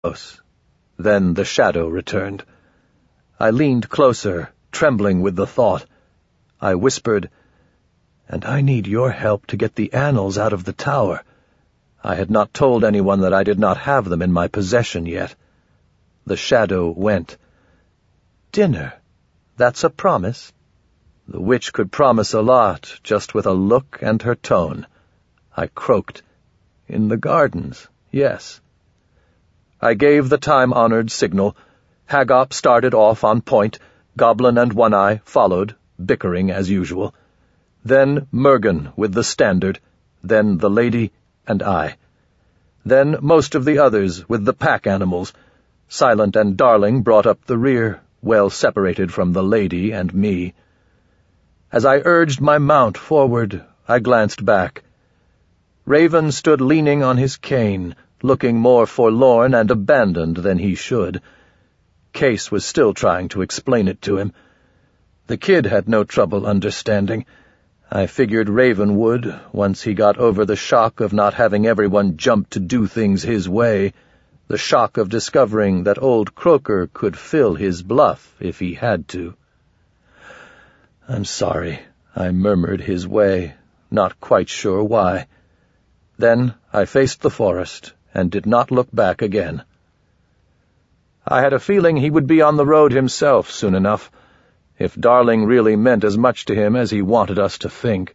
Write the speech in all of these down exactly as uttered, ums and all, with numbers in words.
close. Then the shadow returned. I leaned closer, trembling with the thought. I whispered, "And I need your help to get the annals out of the tower." I had not told anyone that I did not have them in my possession yet. The shadow went. "Dinner. That's a promise." The witch could promise a lot, just with a look and her tone. I croaked. "In the gardens, yes." I gave the time-honored signal. Haggop started off on point. Goblin and One-Eye followed, bickering as usual. Then Mergen with the standard. Then the lady and I. Then most of the others with the pack animals. Silent and Darling brought up the rear, well separated from the lady and me. As I urged my mount forward, I glanced back. Raven stood leaning on his cane, looking more forlorn and abandoned than he should. Case was still trying to explain it to him. The kid had no trouble understanding. I figured Raven would, once he got over the shock of not having everyone jump to do things his way, the shock of discovering that old Croaker could fill his bluff if he had to. "I'm sorry," I murmured his way, not quite sure why. Then I faced the forest and did not look back again. I had a feeling he would be on the road himself soon enough, if Darling really meant as much to him as he wanted us to think.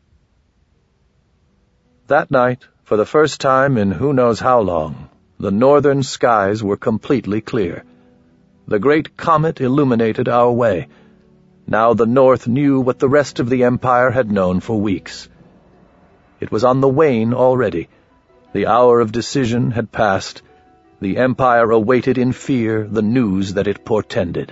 That night, for the first time in who knows how long, the northern skies were completely clear. The great comet illuminated our way. Now the North knew what the rest of the Empire had known for weeks. It was on the wane already. The hour of decision had passed. The Empire awaited in fear the news that it portended.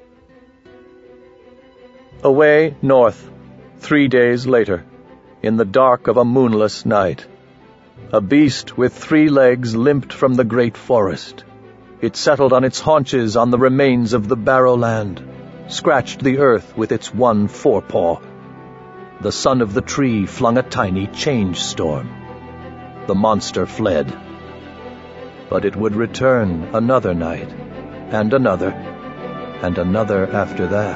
Away north, three days later, in the dark of a moonless night, a beast with three legs limped from the great forest. It settled on its haunches on the remains of the Barrowland, scratched the earth with its one forepaw. The son of the tree flung a tiny change storm. The monster fled. But it would return another night, and another, and another after that.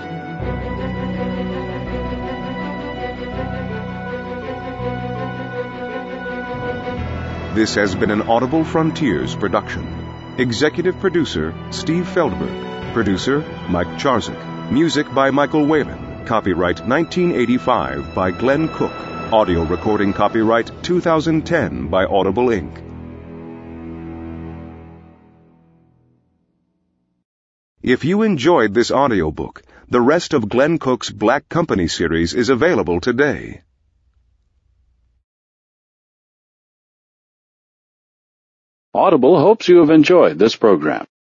This has been an Audible Frontiers production. Executive producer, Steve Feldberg. Producer, Mike Charzik. Music by Michael Whalen. Copyright nineteen eighty-five by Glenn Cook. Audio recording copyright two thousand ten by Audible Incorporated. If you enjoyed this audiobook, the rest of Glenn Cook's Black Company series is available today. Audible hopes you have enjoyed this program.